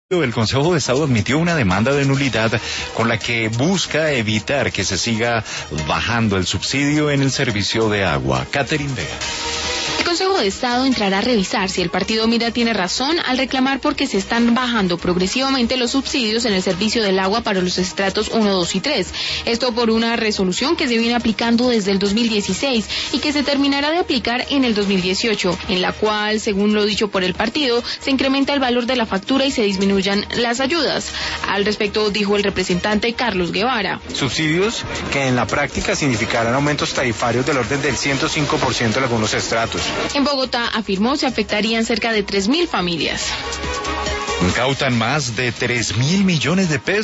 El Consejo de Estado admitió una demanda de nulidad con la que busca evitar que se siga bajando el subsidio en el servicio de agua. Catherine Vega. El Consejo de Estado entrará a revisar si el partido Mira tiene razón al reclamar porque se están bajando progresivamente los subsidios en el servicio del agua para los estratos 1, 2 y 3. Esto por una resolución que se viene aplicando desde el 2016 y que se terminará de aplicar en el 2018, en la cual, según lo dicho por el partido, se incrementa el valor de la factura y se disminuyan las ayudas. Al respecto dijo el representante Carlos Guevara. Subsidios que en la práctica significarán aumentos tarifarios del orden del 105% en algunos estratos. En Bogotá, afirmó, se afectarían cerca de 3.000 familias. Incautan más de 3.000 millones de pesos.